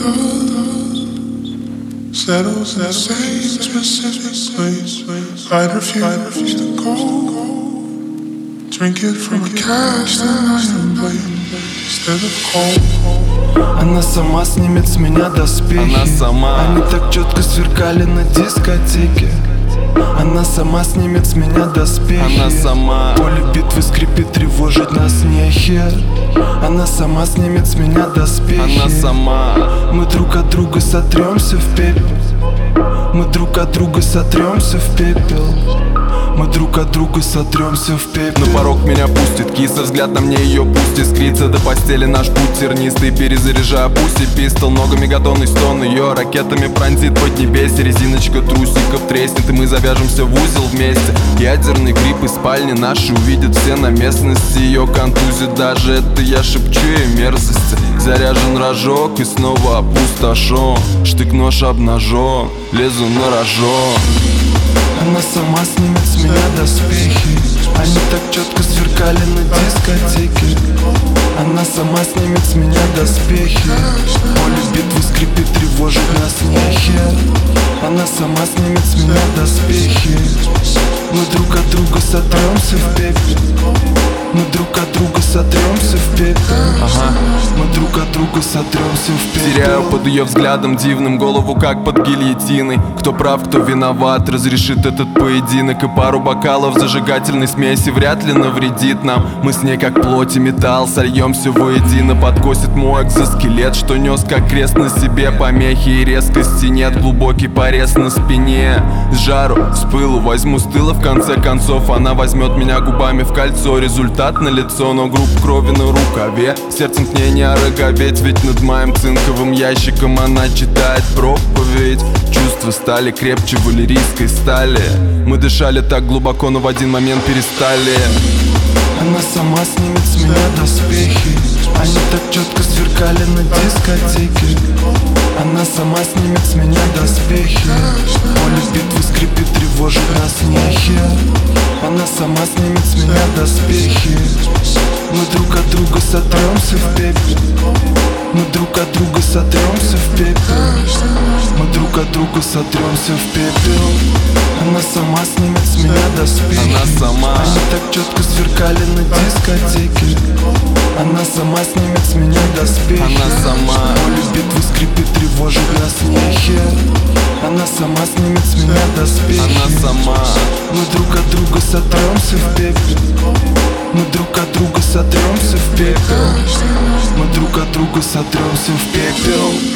settles in the same specific place. I'd refuse to go. Drink it from a cast iron blade instead of cold. Она сама снимет с меня доспехи. Она сама. Они так четко сверкали на дискотеке. Она сама снимет с меня доспехи. Она сама. Поле битвы скрипит, тревожит нас нехер. Она сама снимет с меня доспехи. Она сама. Мы друг от друга сотремся в пепел. Мы друг от друга сотремся в пепел. Мы друг от друга сотремся в пепел. На порог меня пустит киса, взгляд на мне ее пусть искрится. До постели наш путь тернистый, перезаряжаю пусть пистол. Много мегатонный стон, ее ракетами пронзит поднебесье. Резиночка трусиков треснет, и мы завяжемся в узел вместе. Ядерный гриб из спальни наши увидят все на местности. Ее контузит даже это я шепчу ей мерзости. Заряжен рожок и снова опустошен. Штык-нож обнажен, лезу на рожок. Она сама снимет с меня доспехи. Они так четко сверкали на дискотеке. Она сама снимет с меня доспехи. Поле битвы скрипит, тревожит нас нехер. Она сама снимет с меня доспехи. Мы друг от друга сотремся в пепел. Мы друг от друга сотремся в пепел. Мы друг от друга сотремся в пепел. Теряю под ее взглядом дивным голову, как под гильотиной. Кто прав, кто виноват, разрешит этот поединок. И пару бокалов зажигательной смеси вряд ли навредит нам. Мы с ней как плоть и металл, сольемся воедино. Подкосит мой экзоскелет, что нес как крест на себе. Помехи и резкости нет, глубокий порез на спине. С жару, с пылу возьму с тыла, в конце концов она возьмет меня губами в кольцо. Результат на лицо, но групп крови на рукаве. Сердцем к ней не ороговеть, ведь над моим цинковым ящиком она читает проповедь. Чувства стали крепче валерийской стали. Мы дышали так глубоко, но в один момент перестали. Она сама снимет с меня доспехи. Они так четко сверкали на дискотеке. Она сама снимет с меня доспехи. Поле битвы скрипит, тревожит нас нехер. Она сама снимет с меня доспехи. Мы друг от друга сотремся в пепел. Мы друг от друга сотремся в пепел. Мы друг от друга сотремся в пепел. Она сама снимет с меня доспехи. Она сама. Они так четко сверкали на дискотеке. Она сама снимет с меня доспехи. Она сама. Поле битвы скрипит, тревожит нас нехер. Она сама снимет с меня доспехи. Она сама. Мы друг от друга сотремся в пепел. Мы друг от друга сотремся в пепел. Мы друг от друга сотремся в пепел.